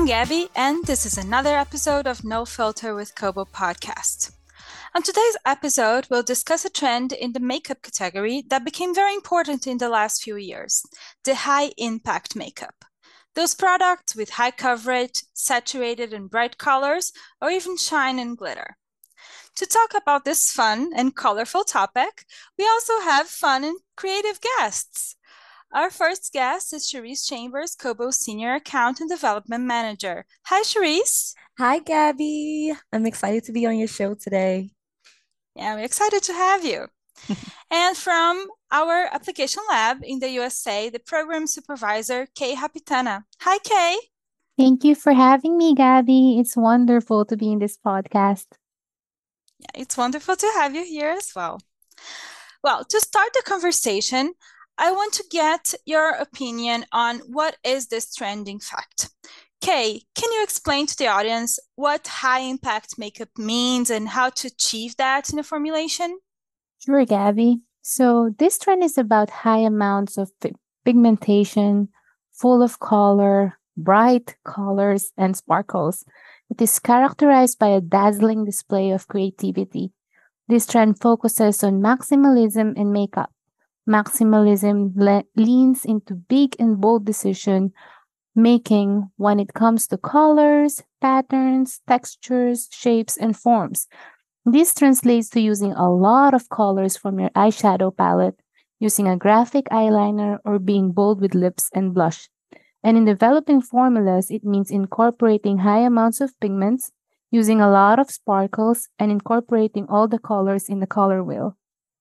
Gabby, and this is another episode of No Filter with Kobo podcast. On today's episode, we'll discuss a trend in the makeup category that became very important in the last few years, the high impact makeup. Those products with high coverage, saturated and bright colors, or even shine and glitter. To talk about this fun and colorful topic, we also have fun and creative guests. Our first guest is Cherise Chambers, Kobo's Senior Account and Development Manager. Hi, Cherise. Hi, Gabby. I'm excited to be on your show today. Yeah, we're excited to have you. And from our application lab in the USA, the program supervisor, Kay Hapitana. Hi, Kay. Thank you for having me, Gabby. It's wonderful to be in this podcast. Yeah, it's wonderful to have you here as well. Well, to start the conversation, I want to get your opinion on what is this trending fact. Kay, can you explain to the audience what high impact makeup means and how to achieve that in a formulation? Sure, Gabby. So, this trend is about high amounts of pigmentation, full of color, bright colors, and sparkles. It is characterized by a dazzling display of creativity. This trend focuses on maximalism in makeup. Maximalism leans into big and bold decision making when it comes to colors, patterns, textures, shapes, and forms. This translates to using a lot of colors from your eyeshadow palette, using a graphic eyeliner, or being bold with lips and blush. And in developing formulas, it means incorporating high amounts of pigments, using a lot of sparkles, and incorporating all the colors in the color wheel.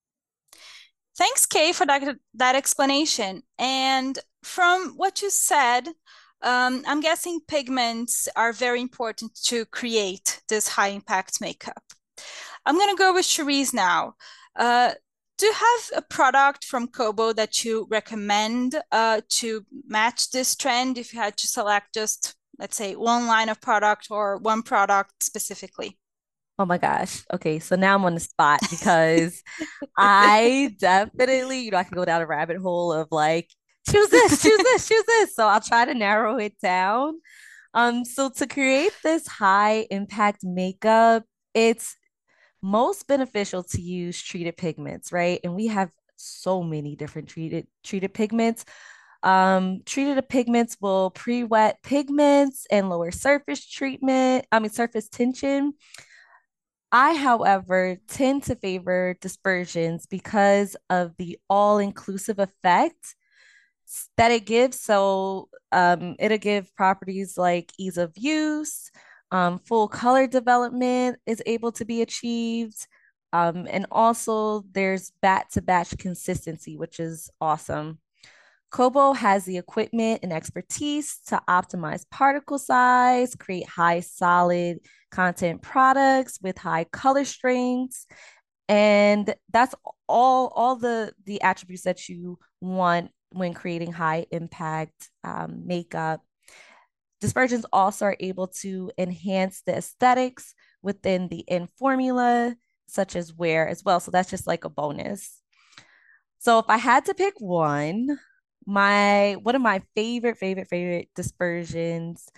Thanks, Kay, for that explanation. And from what you said, I'm guessing pigments are very important to create this high impact makeup. I'm going to go with Cherise now. Do you have a product from Kobo that you recommend to match this trend if you had to select just, let's say, one line of product or one product specifically? Oh my gosh. Okay, so now I'm on the spot because I definitely, I can go down a rabbit hole of like, choose this, choose this, choose this. So I'll try to narrow it down. So to create this high impact makeup, it's most beneficial to use treated pigments, right? And we have so many different treated pigments. Treated pigments will pre-wet pigments and lower surface tension. I, however, tend to favor dispersions because of the all-inclusive effect that it gives. So it'll give properties like ease of use, full color development is able to be achieved. And also there's bat to batch consistency, which is awesome. Kobo has the equipment and expertise to optimize particle size, create high solid content products with high color strengths, and that's all the attributes that you want when creating high impact makeup. Dispersions also are able to enhance the aesthetics within the end formula, such as wear as well. So that's just like a bonus. So if I had to pick one of my favorite dispersions,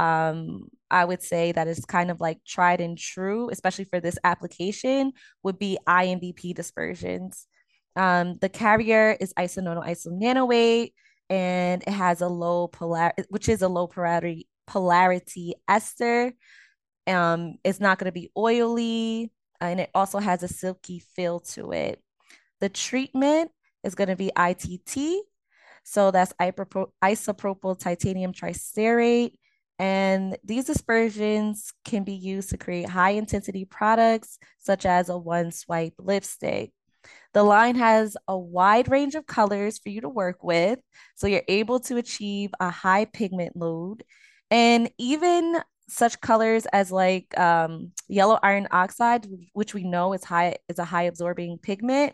I would say that is kind of like tried and true, especially for this application, would be IMBP dispersions. The carrier is isononyl isonanoate, and it has a which is a low polarity ester. It's not going to be oily, and it also has a silky feel to it. The treatment is going to be ITT, so that's isopropyl titanium tristerate. And these dispersions can be used to create high intensity products, such as a one swipe lipstick. The line has a wide range of colors for you to work with, so you're able to achieve a high pigment load. And even such colors as like yellow iron oxide, which we know is a high absorbing pigment.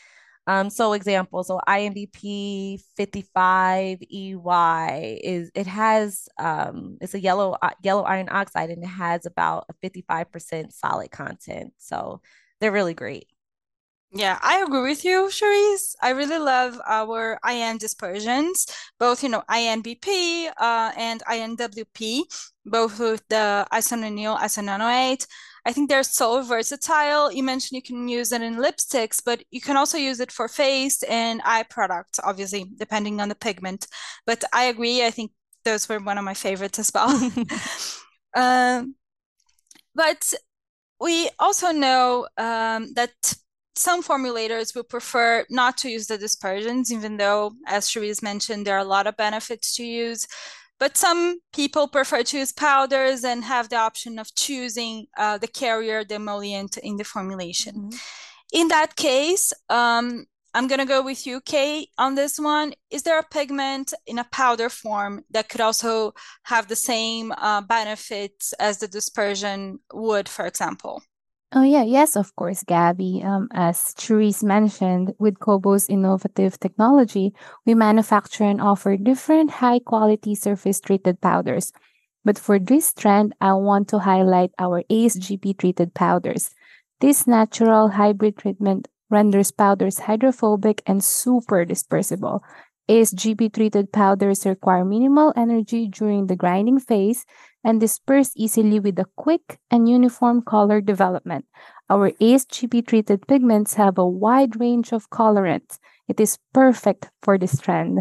So IMBP 55 EY it's a yellow iron oxide, and it has about a 55% solid content. So they're really great. Yeah, I agree with you, Charisse. I really love our IN dispersions, both, INBP and INWP, both with the isononyl, isonanoate. I think they're so versatile. You mentioned you can use it in lipsticks, but you can also use it for face and eye products, obviously, depending on the pigment. But I agree. I think those were one of my favorites as well. Um, but we also know that some formulators will prefer not to use the dispersions, even though, as Cherise mentioned, there are a lot of benefits to use. But some people prefer to use powders and have the option of choosing the carrier, the emollient in the formulation. Mhm. In that case, I'm going to go with you, Kay, on this one. Is there a pigment in a powder form that could also have the same benefits as the dispersion would, for example? Oh, yeah, yes, of course, Gabby. As Therese mentioned, with Kobo's innovative technology, we manufacture and offer different high quality surface treated powders. But for this trend, I want to highlight our ASGP treated powders. This natural hybrid treatment renders powders hydrophobic and super dispersible. ASGP treated powders require minimal energy during the grinding phase and disperse easily with a quick and uniform color development. Our ASGP treated pigments have a wide range of colorants. It is perfect for this trend.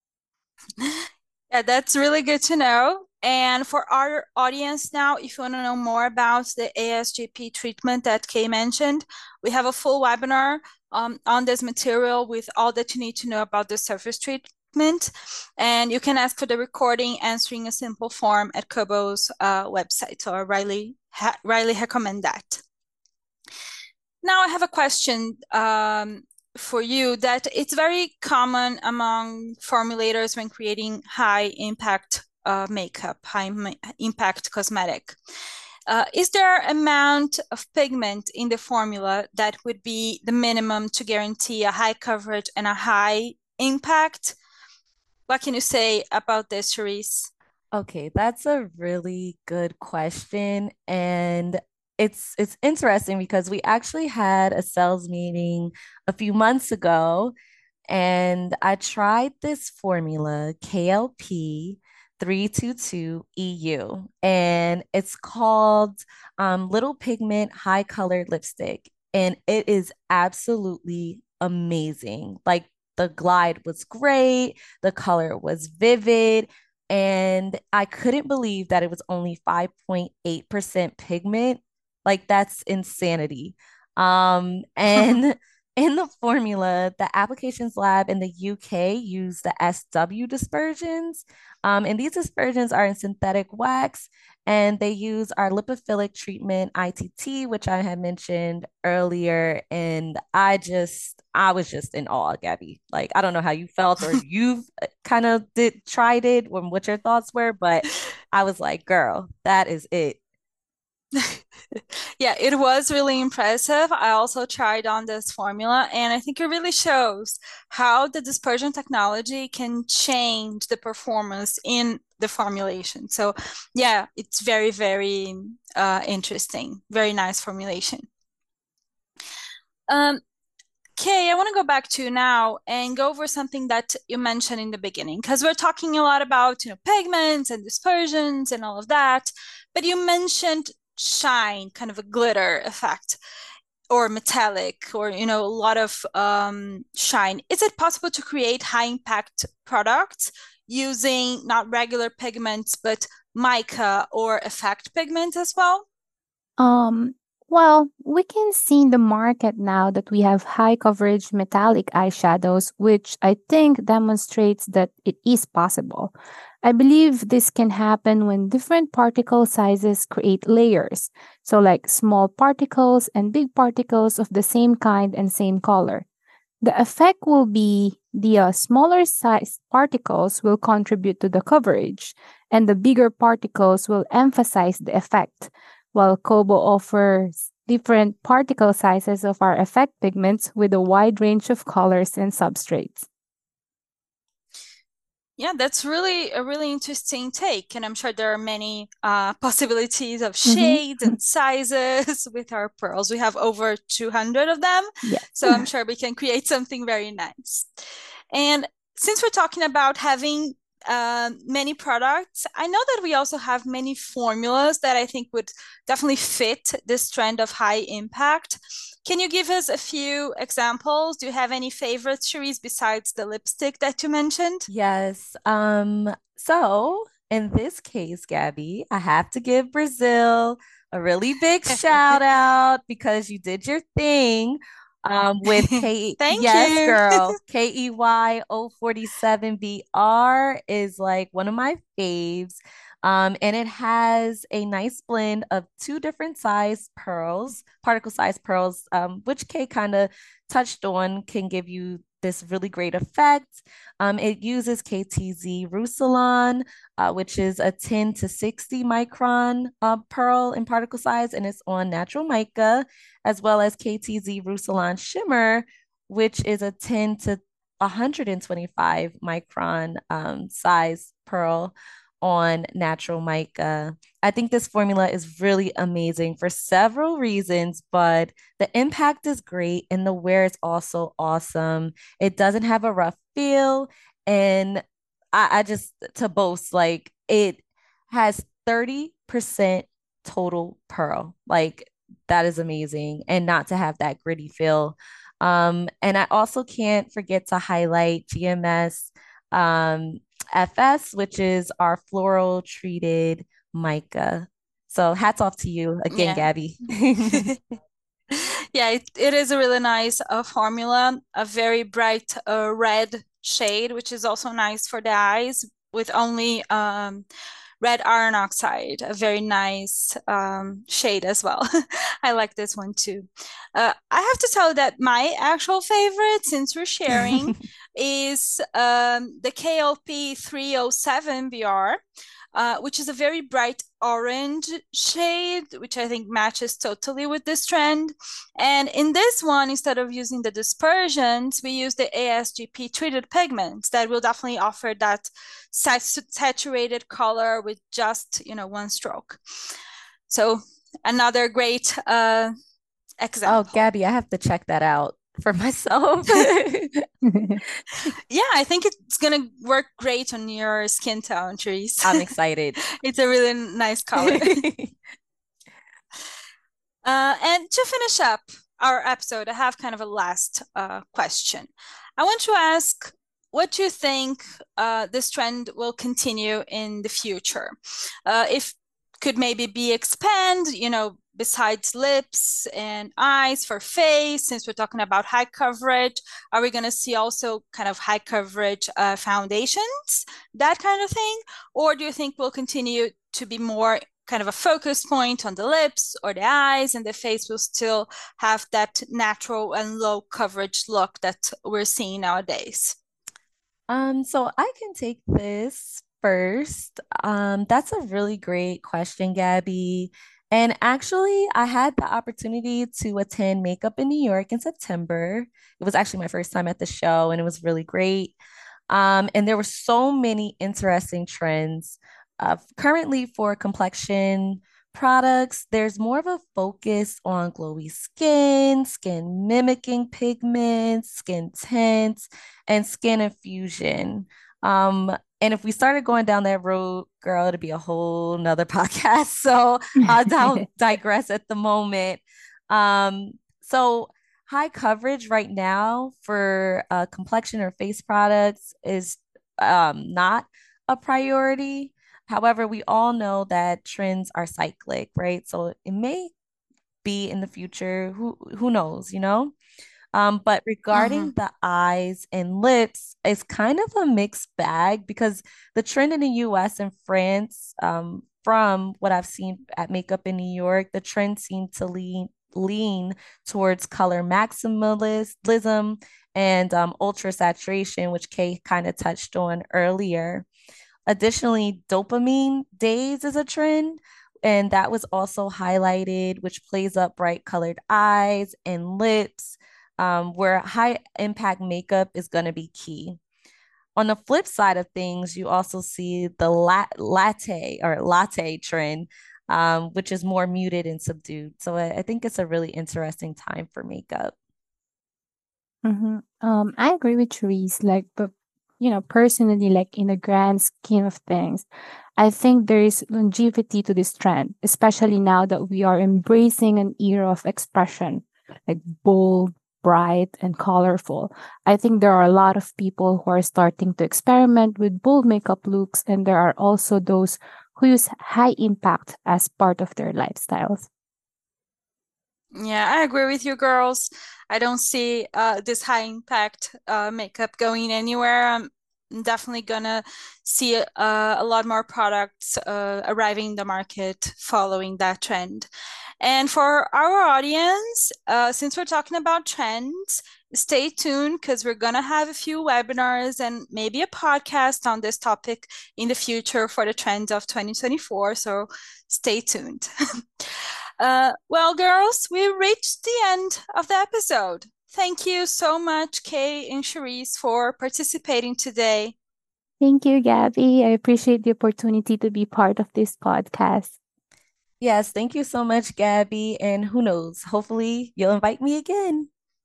Yeah, that's really good to know. And for our audience now, if you want to know more about the ASGP treatment that Kay mentioned, we have a full webinar on this material with all that you need to know about the surface treatment. And you can ask for the recording answering a simple form at Kobo's website. So I highly recommend that. Now I have a question for you that it's very common among formulators when creating high impact makeup, impact cosmetic. Is there amount of pigment in the formula that would be the minimum to guarantee a high coverage and a high impact? What can you say about this, Charisse? Okay, that's a really good question. And it's interesting because we actually had a sales meeting a few months ago, and I tried this formula, KLP 322 EU, and it's called Little Pigment High Colored Lipstick. And it is absolutely amazing. Like the glide was great, the color was vivid, and I couldn't believe that it was only 5.8% pigment. Like that's insanity. And in the formula, the applications lab in the UK use the SW dispersions. And these dispersions are in synthetic wax, and they use our lipophilic treatment ITT, which I had mentioned earlier. And I was just in awe, Gabby. Like, I don't know how you felt or you've kind of tried it or what your thoughts were, but I was like, girl, that is it. Yeah, it was really impressive. I also tried on this formula, and I think it really shows how the dispersion technology can change the performance in the formulation. So, yeah, it's very, very interesting. Very nice formulation. Um, Kay, I want to go back to now and go over something that you mentioned in the beginning, because we're talking a lot about, pigments and dispersions and all of that, but you mentioned shine, kind of a glitter effect or metallic or, a lot of shine. Is it possible to create high impact products using not regular pigments, but mica or effect pigments as well? Um, well, we can see in the market now that we have high coverage metallic eyeshadows, which I think demonstrates that it is possible. I believe this can happen when different particle sizes create layers. So, like small particles and big particles of the same kind and same color. The effect will be the smaller sized particles will contribute to the coverage, and the bigger particles will emphasize the effect, while Kobo offers different particle sizes of our effect pigments with a wide range of colors and substrates. Yeah, that's really a really interesting take. And I'm sure there are many possibilities of Mm-hmm. shades and sizes with our pearls. We have over 200 of them. Yes. So I'm sure we can create something very nice. And since we're talking about having many products, I know that we also have many formulas that I think would definitely fit this trend of high impact. Can you give us a few examples? Do you have any favorites, Cherise, besides the lipstick that you mentioned? Yes. So in this case, Gabby, I have to give Brazil a really big shout out because you did your thing with Thank yes, you. girl. KEY 047BR is like one of my faves. And it has a nice blend of two different size pearls, particle size pearls, which Kay kind of touched on, can give you this really great effect. It uses KTZ Roussillon, which is a 10 to 60 micron pearl in particle size, and it's on natural mica, as well as KTZ Roussillon Shimmer, which is a 10 to 125 micron size pearl on natural mica. I think this formula is really amazing for several reasons, but the impact is great and the wear is also awesome. It doesn't have a rough feel. And I just to boast, like it has 30% total pearl. Like that is amazing. And not to have that gritty feel. And I also can't forget to highlight GMS FS, which is our floral treated mica. So hats off to you again, Yeah. Gabby. Yeah, it is a really nice formula, a very bright red shade, which is also nice for the eyes with only red iron oxide, a very nice shade as well. I like this one too. I have to tell you that my actual favorite, since we're sharing, is the KLP 307BR. Which is a very bright orange shade, which I think matches totally with this trend. And in this one, instead of using the dispersions, we use the ASGP treated pigments that will definitely offer that saturated color with just, one stroke. So another great Oh, example. Gabby, I have to check that out for myself. Yeah, I think it's gonna work great on your skin tone, Therese. I'm excited. It's a really nice color. And to finish up our episode, I have kind of a last question. I want to ask what you think this trend will continue in the future. If could maybe be expand, besides lips and eyes for face, since we're talking about high coverage, are we going to see also kind of high coverage foundations, that kind of thing? Or do you think we'll continue to be more kind of a focus point on the lips or the eyes, and the face will still have that natural and low coverage look that we're seeing nowadays? So I can take this first. That's a really great question, Gabby. And actually, I had the opportunity to attend Makeup in New York in September. It was actually my first time at the show, and it was really great. And there were so many interesting trends. Currently, for complexion products, there's more of a focus on glowy skin, skin mimicking pigments, skin tints, and skin infusion. And if we started going down that road, girl, it'd be a whole nother podcast. So I'll digress at the moment. So high coverage right now for complexion or face products is not a priority. However, we all know that trends are cyclic, right? So it may be in the future. Who knows, you know? But Mm-hmm. regarding the eyes and lips, it's kind of a mixed bag because the trend in the US and France, from what I've seen at Makeup in New York, the trend seemed to lean towards color maximalism and ultra saturation, which Kay kind of touched on earlier. Additionally, dopamine days is a trend, and that was also highlighted, which plays up bright colored eyes and lips, where high impact makeup is going to be key. On the flip side of things, you also see the latte trend, which is more muted and subdued. So I think it's a really interesting time for makeup. I agree with Therese. Like, but personally, like in the grand scheme of things, I think there is longevity to this trend, especially now that we are embracing an era of expression, like bold, bright, and colorful. I think there are a lot of people who are starting to experiment with bold makeup looks, and there are also those who use high impact as part of their lifestyles. Yeah, I agree with you, girls. I don't see this high impact makeup going anywhere. I'm definitely gonna see a lot more products arriving in the market following that trend. And for our audience, since we're talking about trends, stay tuned because we're gonna have a few webinars and maybe a podcast on this topic in the future for the trends of 2024. So stay tuned. Well, girls, we reached the end of the episode. Thank you so much, Kay and Cherise, for participating today. Thank you, Gabby. I appreciate the opportunity to be part of this podcast. Yes, thank you so much, Gabby. And who knows, hopefully you'll invite me again.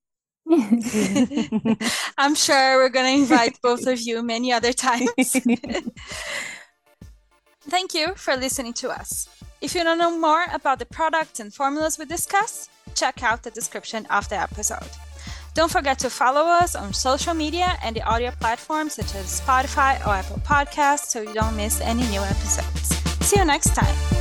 I'm sure we're going to invite both of you many other times. Thank you for listening to us. If you want to know more about the products and formulas we discuss, check out the description of the episode. Don't forget to follow us on social media and the audio platforms such as Spotify or Apple Podcasts so you don't miss any new episodes. See you next time.